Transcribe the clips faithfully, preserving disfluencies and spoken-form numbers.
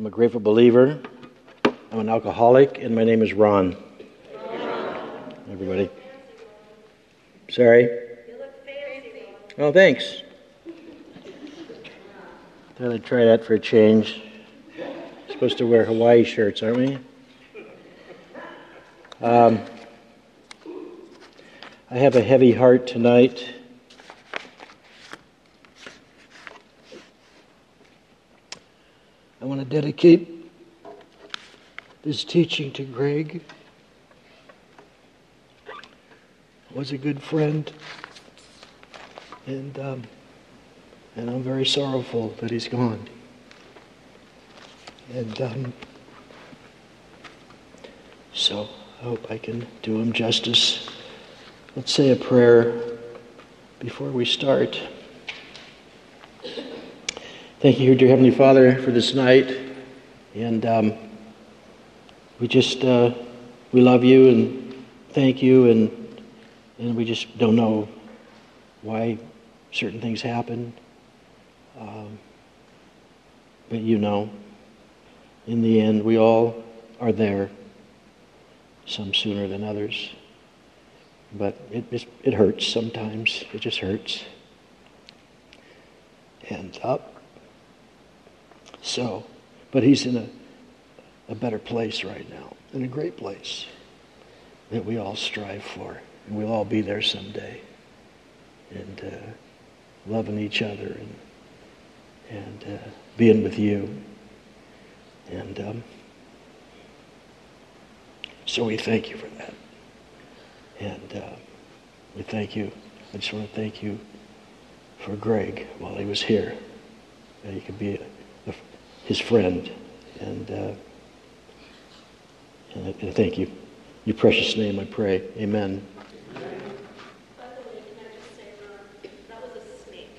I'm a grateful believer. I'm an alcoholic, and my name is Ron. Ron. Everybody. Sorry? You look fancy. Oh, thanks. Thought I'd try that for a change. Supposed to wear Hawaii shirts, aren't we? Um, I have a heavy heart tonight. I want to dedicate this teaching to Greg. Was a good friend, and um, and I'm very sorrowful that he's gone. And um, so I hope I can do him justice. Let's say a prayer before we start. Thank you, dear Heavenly Father, for this night, and um, we just uh, we love you and thank you, and and we just don't know why certain things happen, um, but you know. In the end, we all are there, some sooner than others, but it it, it hurts sometimes. It just hurts, and up. So, but he's in a, a better place right now, in a great place that we all strive for, and we'll all be there someday, and uh, loving each other and and uh, being with you, and um, so we thank you for that, and uh, we thank you. I just want to thank you for Greg while he was here, that he could be a his friend, and, uh, and, I, and thank you. In your precious name I pray. Amen. By the way, can I just say, Ron, that was a snake.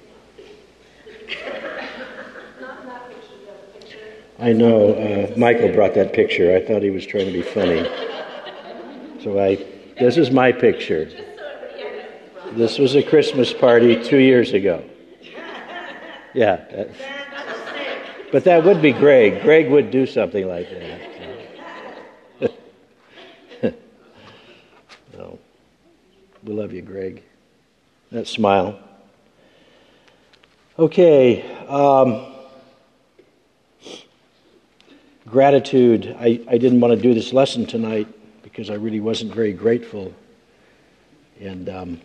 Not that picture, the other picture. I know. Uh, Michael brought that picture. I thought he was trying to be funny. So I, this is my picture. This was a Christmas party two years ago. Yeah. That, But that would be Greg. Greg would do something like that. No. We love you, Greg. That smile. Okay. Um, gratitude. I, I didn't want to do this lesson tonight because I really wasn't very grateful. And um,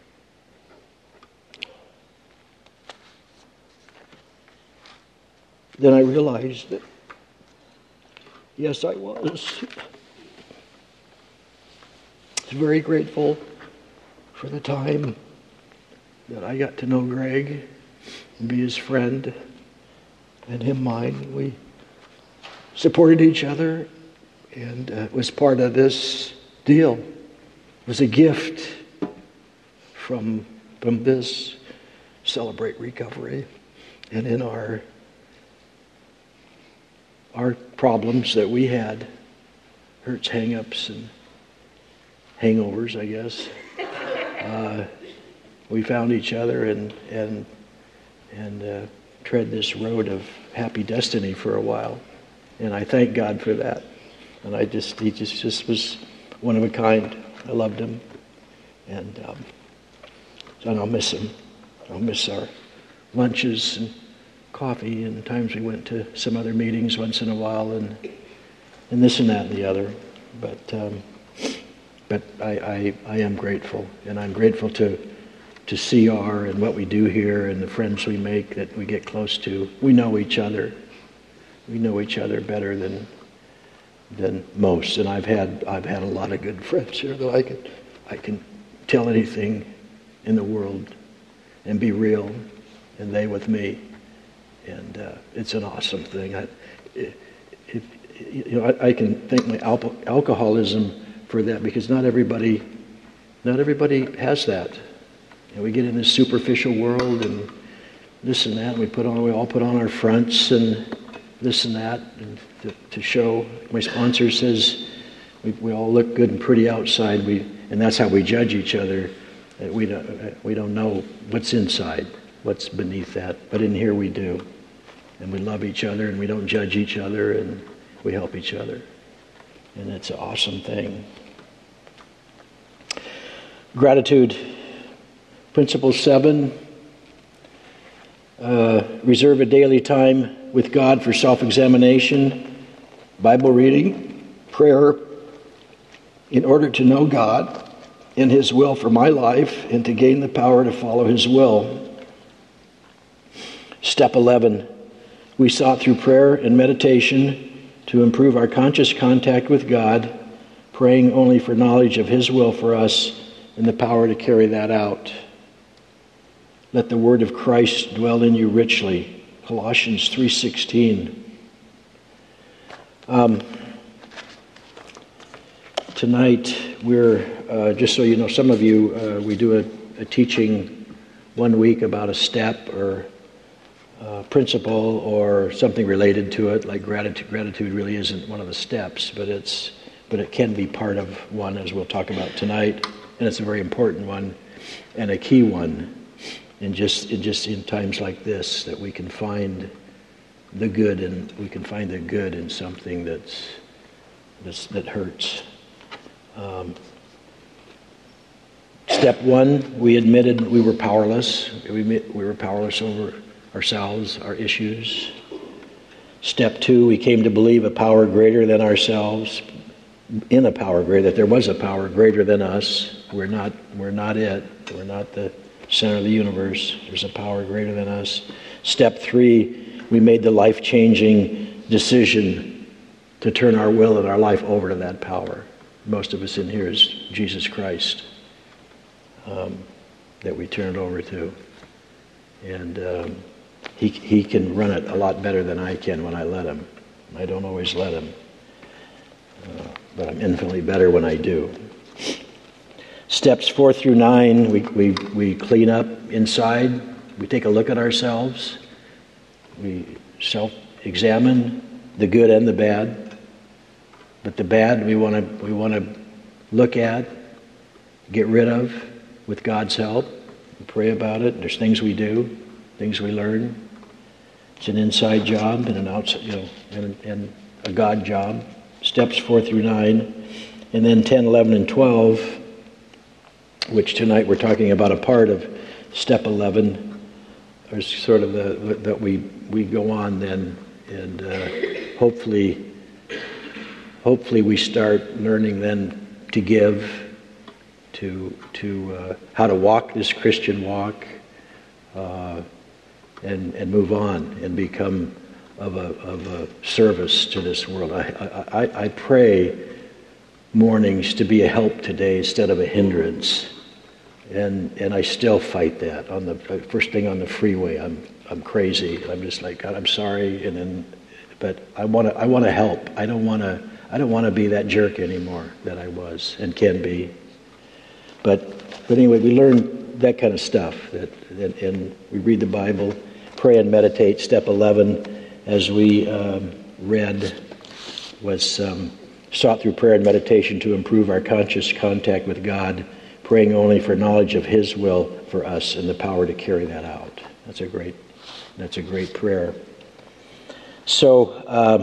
then I realized that, yes, I was very grateful for the time that I got to know Greg and be his friend and him mine. We supported each other, and uh, it was part of this deal. It was a gift from, from this Celebrate Recovery, and in our Our problems that we had, hurts, hang-ups, and hangovers, I guess. Uh, we found each other and and and uh, tread this road of happy destiny for a while, and I thank God for that. And I just he just just was one of a kind. I loved him, and um, so I'll miss him. I'll miss our lunches and coffee, and times we went to some other meetings once in a while, and and this and that and the other. But um, but I, I I am grateful, and I'm grateful to to C R and what we do here and the friends we make that we get close to. We know each other. We know each other better than than most, and I've had I've had a lot of good friends here that I can I can tell anything in the world and be real, and they with me. And uh, it's an awesome thing. I, it, it, you know, I, I can thank my al- alcoholism for that, because not everybody, not everybody has that. And we get in this superficial world and this and that. And we put on, we all put on our fronts and this and that, and to, to show. My sponsor says we, we all look good and pretty outside. We and that's how we judge each other. Uh, we don't we don't know what's inside, what's beneath that. But in here we do. and we love each other, and we don't judge each other, and we help each other. And it's an awesome thing. Gratitude. Principle seven. Uh, reserve a daily time with God for self-examination, Bible reading, prayer, in order to know God and His will for my life and to gain the power to follow His will. Step eleven. We sought through prayer and meditation to improve our conscious contact with God, praying only for knowledge of His will for us and the power to carry that out. Let the word of Christ dwell in you richly. Colossians three sixteen. Um, tonight, we're, uh, just so you know, some of you, uh, we do a, a teaching one week about a step or uh, principle or something related to it, like gratitude. Gratitude really isn't one of the steps, but it's but it can be part of one, as we'll talk about tonight, and it's a very important one and a key one. And just in just in times like this, that we can find the good, and we can find the good in something that's, that's that hurts. Um, step one, we admitted we were powerless. We admit we were powerless over ourselves, our issues. Step two, we came to believe a power greater than ourselves, in a power greater, that there was a power greater than us. We're not. We're not it. We're not the center of the universe. There's a power greater than us. Step three, we made the life-changing decision to turn our will and our life over to that power. Most of us in here is Jesus Christ um, that we turn it over to. And um, he, he can run it a lot better than I can when I let him. I don't always let him. Uh, but I'm infinitely better when I do. Steps four through nine, we, we, we clean up inside. We take a look at ourselves. We self-examine the good and the bad. But the bad we want to we want to look at, get rid of with God's help. We pray about it. There's things we do, things we learn. It's an inside job and an outside, you know, and, and a God job. Steps four through nine, and then ten, eleven, and twelve. Which tonight we're talking about a part of step eleven, or sort of the that we we go on then, and uh, hopefully, hopefully we start learning then to give, to to uh, how to walk this Christian walk, uh, and and move on and become of a of a service to this world. I I, I pray mornings to be a help today instead of a hindrance. And and I still fight that. On the first thing on the freeway, I'm I'm crazy. I'm just like, God, I'm sorry. And then, but I want to I want to help. I don't want to I don't want to be that jerk anymore that I was and can be. But but anyway, we learn that kind of stuff. That and, and we read the Bible, pray and meditate. Step eleven, as we um, read, was um, sought through prayer and meditation to improve our conscious contact with God, praying only for knowledge of His will for us and the power to carry that out. That's a great, that's a great prayer. So, um,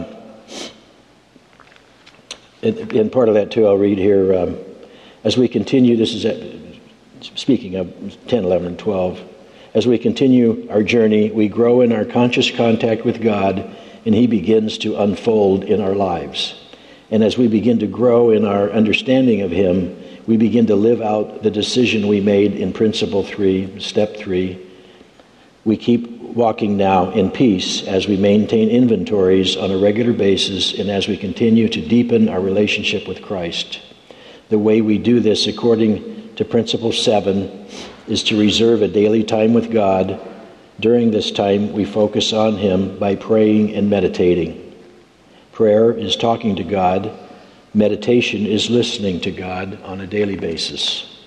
in, in part of that too, I'll read here, um, as we continue, this is at, speaking of ten, eleven, and twelve, as we continue our journey, we grow in our conscious contact with God, and He begins to unfold in our lives. And as we begin to grow in our understanding of Him, we begin to live out the decision we made in principle three, step three. We keep walking now in peace as we maintain inventories on a regular basis and as we continue to deepen our relationship with Christ. The way we do this, according to principle seven, is to reserve a daily time with God. During this time, we focus on Him by praying and meditating. Prayer is talking to God. Meditation is listening to God on a daily basis.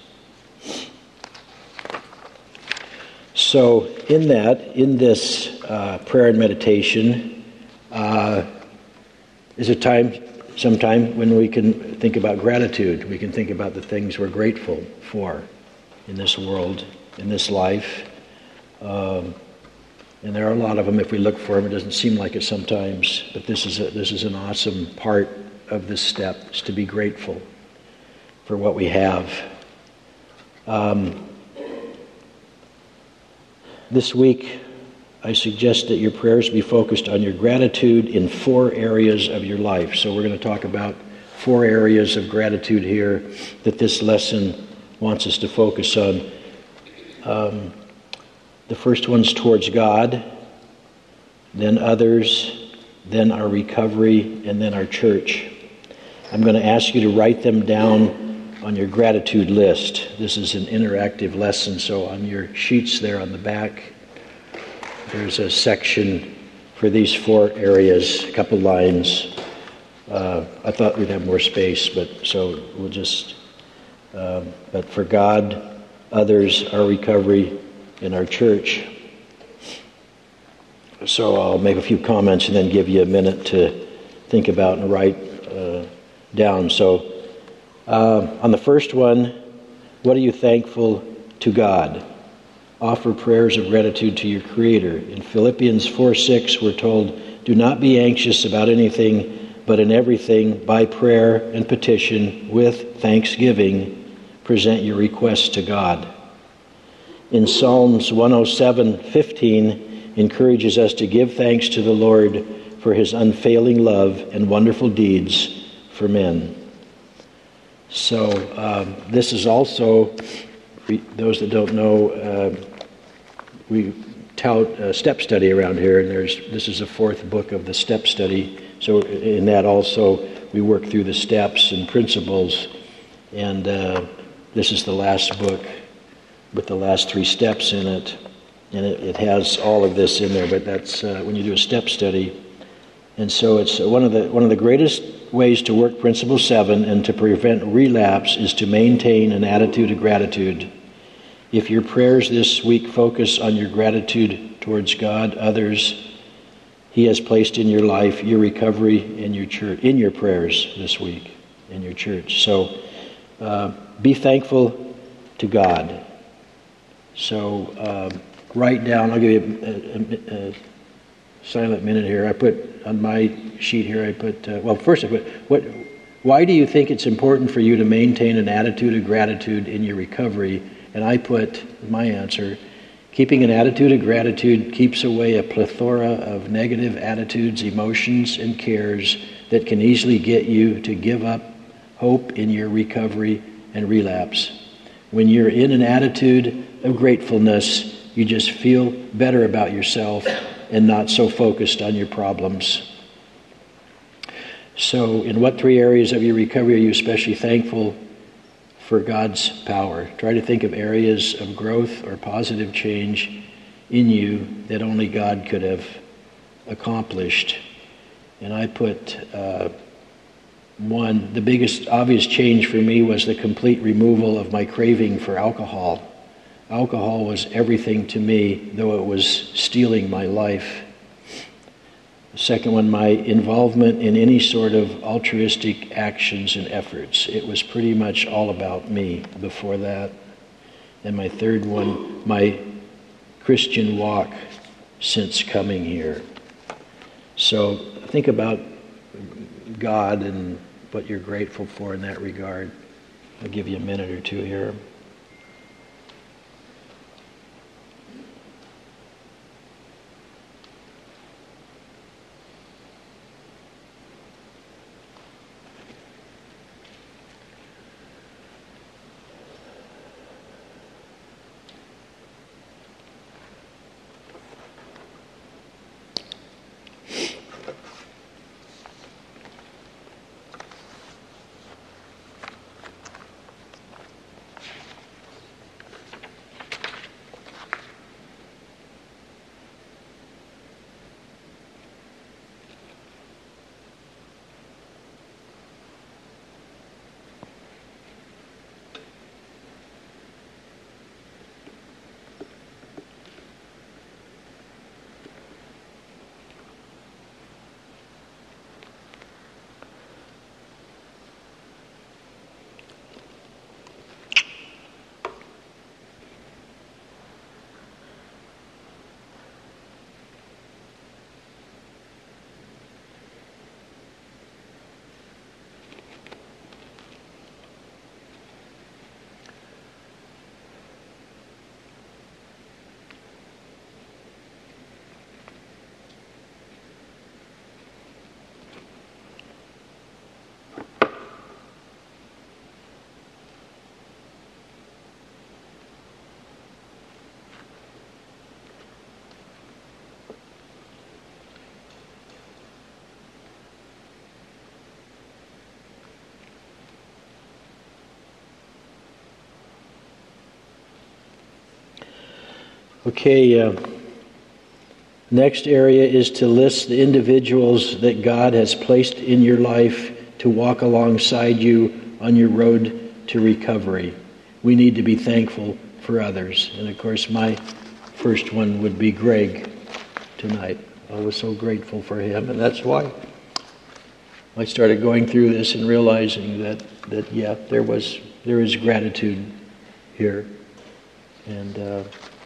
So in that, in this uh, prayer and meditation, uh, is a time, sometime when we can think about gratitude. We can think about the things we're grateful for in this world, in this life. Um, And there are a lot of them if we look for them. It doesn't seem like it sometimes, but this is a, this is an awesome part of this step, is to be grateful for what we have. Um, this week, I suggest that your prayers be focused on your gratitude in four areas of your life. So we're going to talk about four areas of gratitude here that this lesson wants us to focus on. Um, the first one's towards God, then others, then our recovery, and then our church. I'm going to ask you to write them down on your gratitude list. This is an interactive lesson, so on your sheets there on the back, there's a section for these four areas, a couple lines. Uh, I thought we'd have more space, but so we'll just, uh, but for God, others, our recovery, and our church. So I'll make a few comments and then give you a minute to think about and write uh, down. So uh, on the first one, what are you thankful to God? Offer prayers of gratitude to your Creator. In Philippians four six, we're told, do not be anxious about anything, but in everything, by prayer and petition, with thanksgiving, present your requests to God. In Psalms one oh seven fifteen, encourages us to give thanks to the Lord for his unfailing love and wonderful deeds for men. So um, this is also, for those that don't know, uh, we tout a step study around here, and there's this is the fourth book of the step study. So in that also we work through the steps and principles, and uh, this is the last book with the last three steps in it, and it, it has all of this in there. But that's uh, when you do a step study, and so it's one of the one of the greatest ways to work Principle Seven and to prevent relapse is to maintain an attitude of gratitude. If your prayers this week focus on your gratitude towards God, others, He has placed in your life, your recovery, and your church, in your prayers this week, in your church. So uh, be thankful to God. So uh, write down, I'll give you a, a, a silent minute here. I put on my sheet here, I put, uh, well, first I put, what, why do you think it's important for you to maintain an attitude of gratitude in your recovery? And I put my answer, keeping an attitude of gratitude keeps away a plethora of negative attitudes, emotions, and cares that can easily get you to give up hope in your recovery and relapse. When you're in an attitude of gratefulness, you just feel better about yourself and not so focused on your problems. So in what three areas of your recovery are you especially thankful for God's power? Try to think of areas of growth or positive change in you that only God could have accomplished. And I put uh, one, the biggest obvious change for me was the complete removal of my craving for alcohol. Alcohol was everything to me, though it was stealing my life. The second one, my involvement in any sort of altruistic actions and efforts. It was pretty much all about me before that. And my third one, my Christian walk since coming here. So think about God and what you're grateful for in that regard. I'll give you a minute or two here. Okay, uh, next area is to list the individuals that God has placed in your life to walk alongside you on your road to recovery. We need to be thankful for others. And of course, my first one would be Greg tonight. I was so grateful for him, and that's why I started going through this and realizing that, that yeah, there was there is gratitude here. And uh,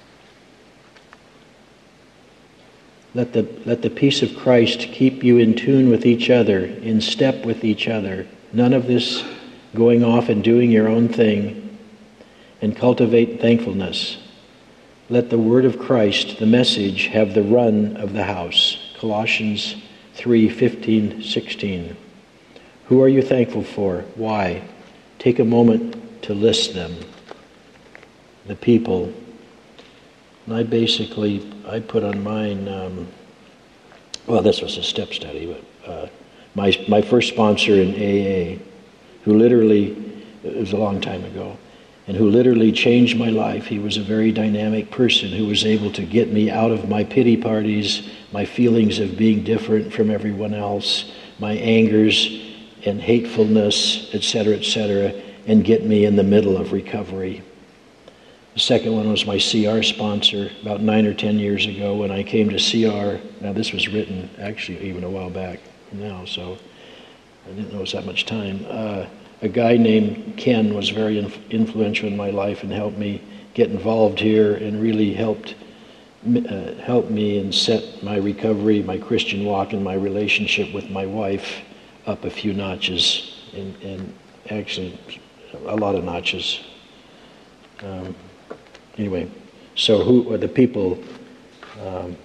let the let the peace of Christ keep you in tune with each other, in step with each other. None of this going off and doing your own thing, and cultivate thankfulness. Let the word of Christ, the message, have the run of the house. Colossians three fifteen, sixteen. Who are you thankful for? Why? Take a moment to list them. The people. And I basically, I put on mine, um, well, this was a step study, but uh, my my first sponsor in A A, who literally, it was a long time ago, and who literally changed my life. He was a very dynamic person who was able to get me out of my pity parties, my feelings of being different from everyone else, my angers and hatefulness, et cetera, et cetera, and get me in the middle of recovery. The second one was my C R sponsor about nine or ten years ago when I came to C R. Now this was written actually even a while back now, so I didn't know it was that much time. Uh, a guy named Ken was very inf- influential in my life and helped me get involved here and really helped uh, help me and set my recovery, my Christian walk, and my relationship with my wife up a few notches, and, and actually a lot of notches. Um, anyway, so who are the people, um,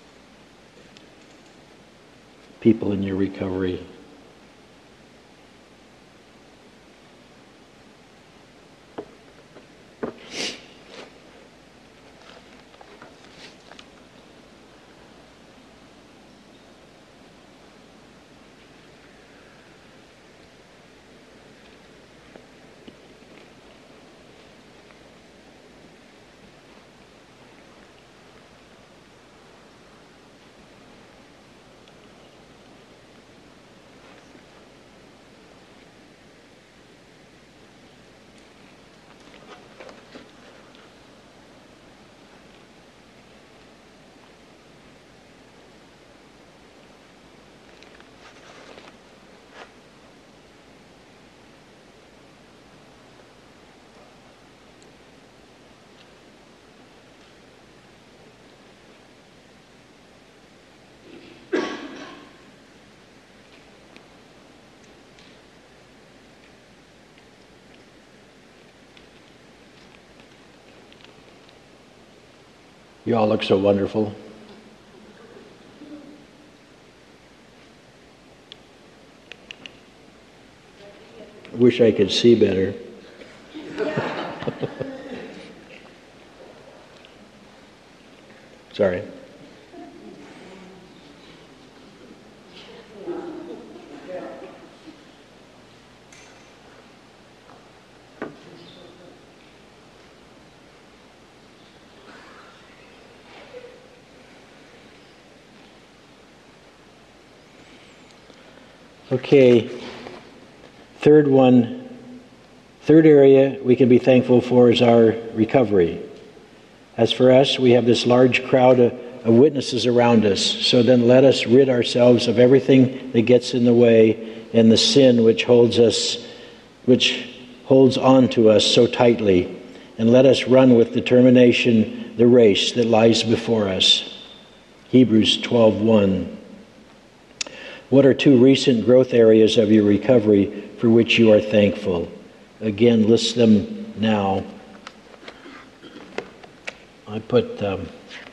people in your recovery? You all look so wonderful. Wish I could see better. Sorry. Okay, third one, third area we can be thankful for is our recovery. As for us, we have this large crowd of, of witnesses around us, so then let us rid ourselves of everything that gets in the way and the sin which holds us, which holds on to us so tightly, and let us run with determination the race that lies before us. Hebrews twelve one. What are two recent growth areas of your recovery for which you are thankful? Again, list them now. I put um,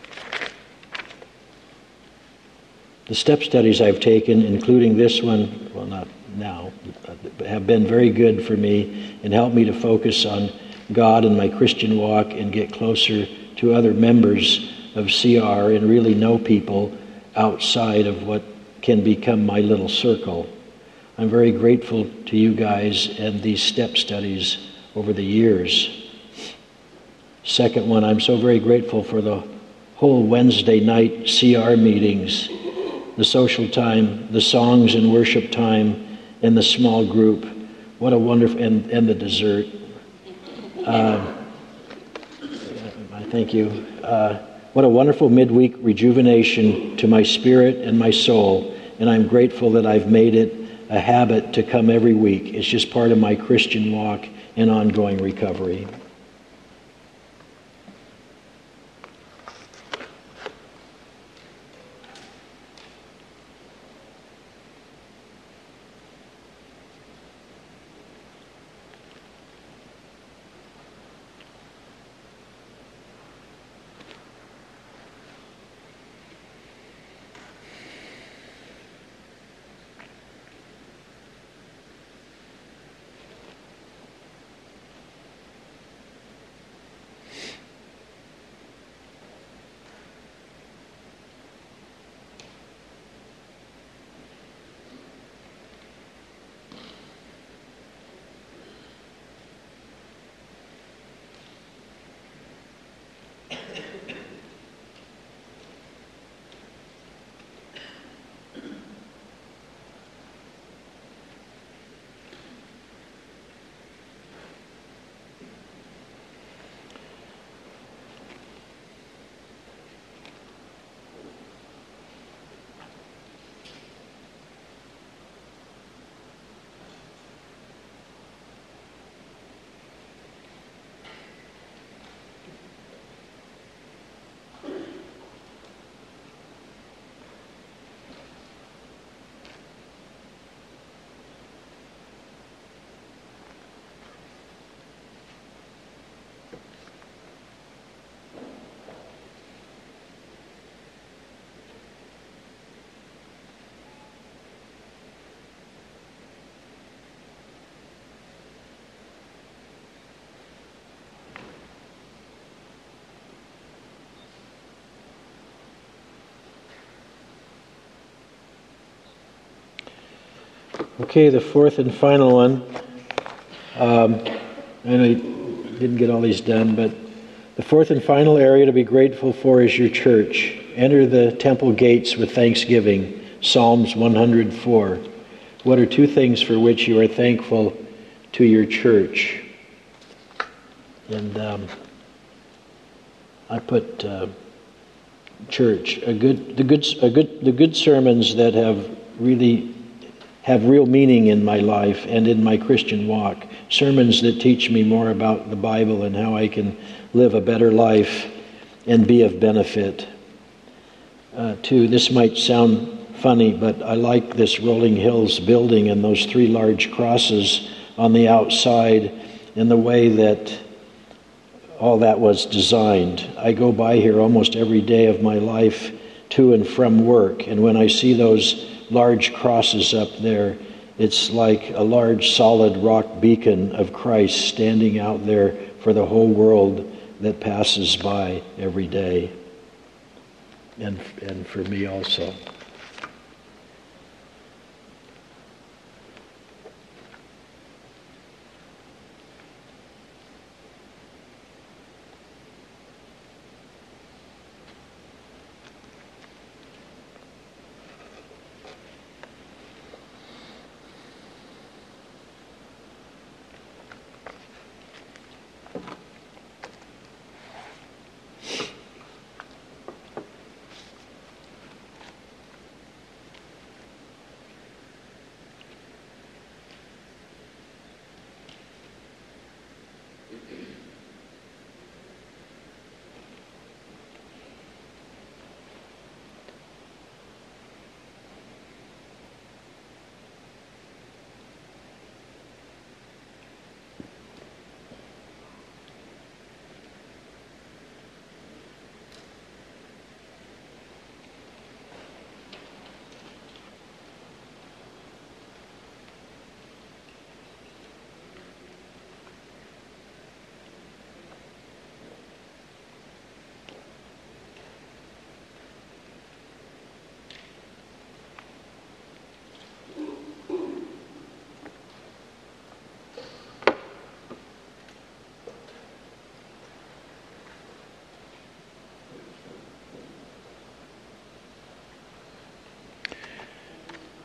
the step studies I've taken, including this one, well, not now, but have been very good for me and helped me to focus on God and my Christian walk and get closer to other members of C R and really know people outside of what can become my little circle. I'm very grateful to you guys and these step studies over the years. Second one, I'm so very grateful for the whole Wednesday night C R meetings, the social time, the songs and worship time, and the small group. What a wonderful, and, and the dessert. Uh, I thank you. Uh, what a wonderful midweek rejuvenation to my spirit and my soul, and I'm grateful that I've made it a habit to come every week. It's just part of my Christian walk and ongoing recovery. Okay, the fourth and final one. Um, and I didn't get all these done, but the fourth and final area to be grateful for is your church. Enter the temple gates with thanksgiving. Psalms one hundred four. What are two things for which you are thankful to your church? And um, I put uh, church. A good, the good, a good, the good sermons that have really have real meaning in my life and in my Christian walk. Sermons that teach me more about the Bible and how I can live a better life and be of benefit. Uh, too, this might sound funny, but I like this Rolling Hills building and those three large crosses on the outside and the way that all that was designed. I go by here almost every day of my life to and from work, and when I see those large crosses up there, it's like a large solid rock beacon of Christ standing out there for the whole world that passes by every day, and and for me also.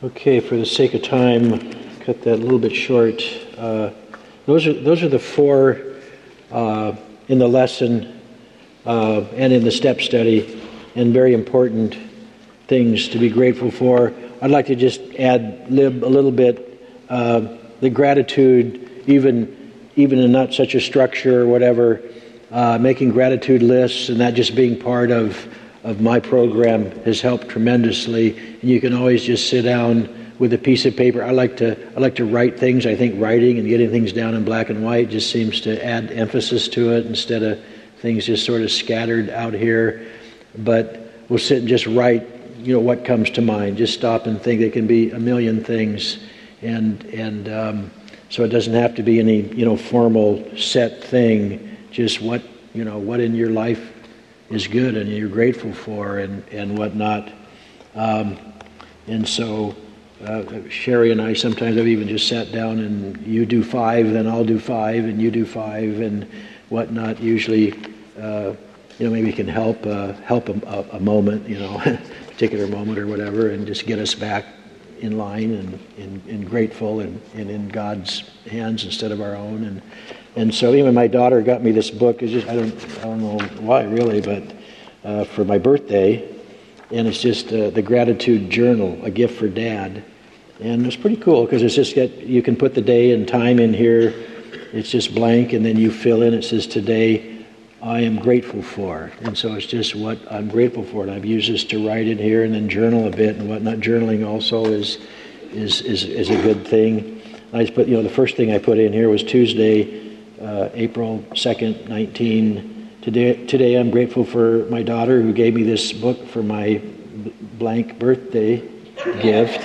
Okay, for the sake of time, cut that a little bit short. Uh, those are those are the four uh, in the lesson uh, and in the step study, and very important things to be grateful for. I'd like to just add lib a little bit uh, the gratitude, even even in not such a structure or whatever, uh, making gratitude lists and that just being part of. of my program has helped tremendously. And you can always just sit down with a piece of paper. I like to I like to write things. I think writing and getting things down in black and white just seems to add emphasis to it instead of things just sort of scattered out here. But we'll sit and just write, you know, what comes to mind. Just stop and think. There can be a million things, and and um, so it doesn't have to be any, you know, formal set thing. Just what, you know, what in your life is good and you're grateful for, and, and whatnot. Um, and so uh, Sherry and I sometimes have even just sat down and you do five, then I'll do five, and you do five, and whatnot. Usually, uh, you know, maybe it can help uh, help a, a moment, you know, particular moment or whatever, and just get us back in line and, and, and grateful and, and in God's hands instead of our own. And And so even my daughter got me this book. It's just I don't I don't know why really, but uh, for my birthday, and it's just uh, the gratitude journal, a gift for Dad, and it's pretty cool because it's just got, you can put the day and time in here. It's just blank, and then you fill in. It says today I am grateful for, and so it's just what I'm grateful for. And I've used this to write in here and then journal a bit and whatnot. Journaling also is is is is a good thing. I just put, you know, the first thing I put in here was Tuesday. Uh, April second, nineteen. Today, today I'm grateful for my daughter who gave me this book for my b- blank birthday gift.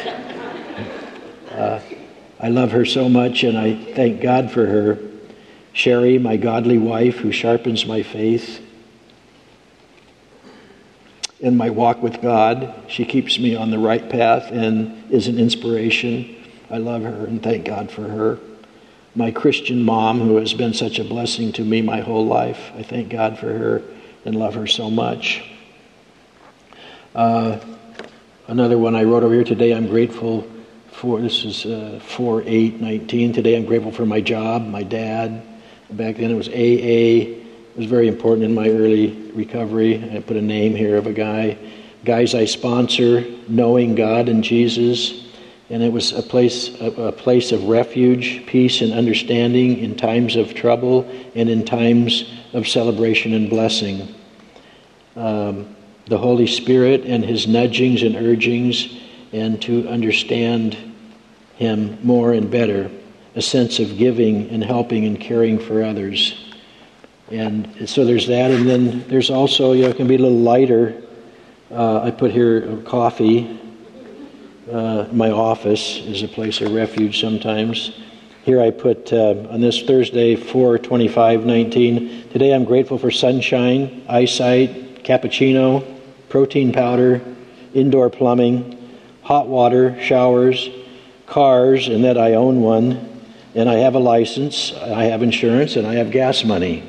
Uh, I love her so much, and I thank God for her. Sherry, my godly wife, who sharpens my faith in my walk with God. She keeps me on the right path and is an inspiration. I love her and thank God for her. My Christian mom, who has been such a blessing to me my whole life. I thank God for her and love her so much. Uh, another one I wrote over here today, I'm grateful for, this is uh, four eight nineteen. Today I'm grateful for my job, my dad. Back then it was A A. It was very important in my early recovery. I put a name here of a guy. Guys I sponsor, knowing God and Jesus. And it was a place a, a place of refuge, peace, and understanding in times of trouble and in times of celebration and blessing. Um, the Holy Spirit and His nudgings and urgings, and to understand Him more and better. A sense of giving and helping and caring for others. And so there's that. And then there's also, you know, it can be a little lighter. Uh, I put here coffee. Uh, my office is a place of refuge sometimes. Here I put, uh, on this Thursday, four twenty-five nineteen, today I'm grateful for sunshine, eyesight, cappuccino, protein powder, indoor plumbing, hot water, showers, cars, and that I own one, and I have a license, I have insurance, and I have gas money,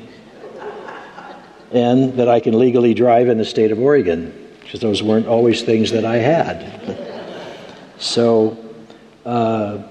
and that I can legally drive in the state of Oregon, because those weren't always things that I had. So, uh,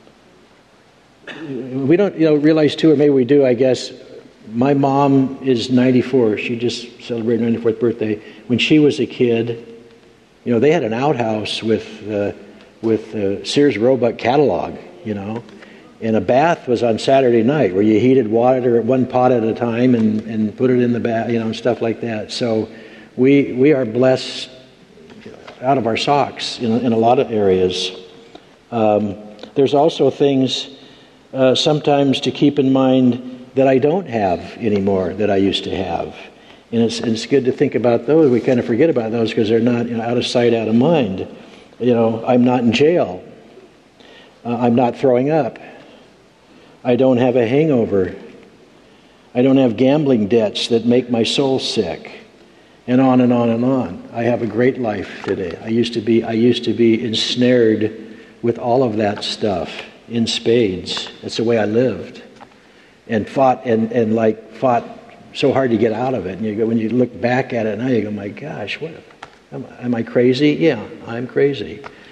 we don't, you know, realize too, or maybe we do, I guess. My mom is ninety-four. She just celebrated her ninety-fourth birthday. When she was a kid, you know, they had an outhouse with uh, with uh, Sears Roebuck catalog, you know, and a bath was on Saturday night where you heated water one pot at a time and, and put it in the bath, you know, and stuff like that. So, we we are blessed out of our socks in, in a lot of areas. Um, there's also things uh, sometimes to keep in mind that I don't have anymore that I used to have. And it's, it's good to think about those. We kind of forget about those because they're not, you know, out of sight, out of mind. You know, I'm not in jail. Uh, I'm not throwing up. I don't have a hangover. I don't have gambling debts that make my soul sick. And on and on and on. I have a great life today. I used to be I used to be ensnared with all of that stuff in spades. That's the way I lived. And fought and, and like fought so hard to get out of it. And you go, when you look back at it now, you go, my gosh, what am, am I crazy? Yeah, I'm crazy.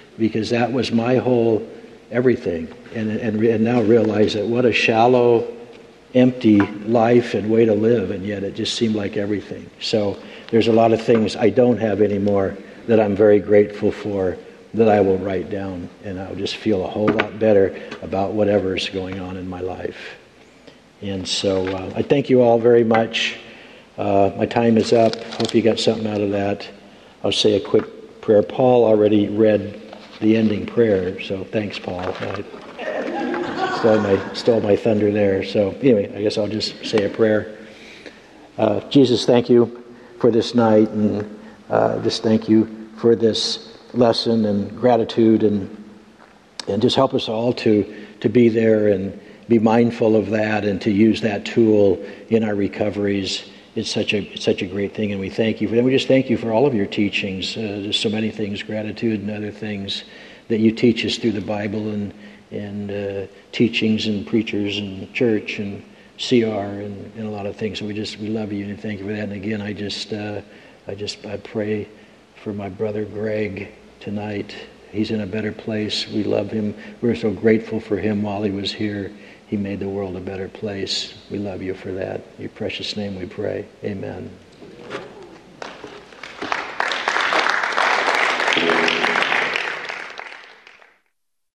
because that was my whole everything. And, and, and now realize that what a shallow, empty life and way to live, and yet it just seemed like everything. So there's a lot of things I don't have anymore that I'm very grateful for, that I will write down, and I'll just feel a whole lot better about whatever's going on in my life. And so uh, I thank you all very much. Uh, my time is up. Hope you got something out of that. I'll say a quick prayer. Paul already read the ending prayer, so thanks, Paul. I stole my, stole my thunder there. So anyway, I guess I'll just say a prayer. Uh, Jesus, thank you for this night, and uh, just thank you for this lesson and gratitude, and and just help us all to to be there and be mindful of that, and to use that tool in our recoveries. It's such a it's such a great thing, and we thank you for that. We just thank you for all of your teachings. Uh, there's so many things, gratitude and other things that you teach us through the Bible, and and uh, teachings and preachers and church and C R and, and a lot of things. So we just we love you and thank you for that. And again, I just uh, I just I pray for my brother Greg tonight. He's in a better place. We love him. We're so grateful for him while he was here. He made the world a better place. We love you for that. In your precious name we pray. Amen.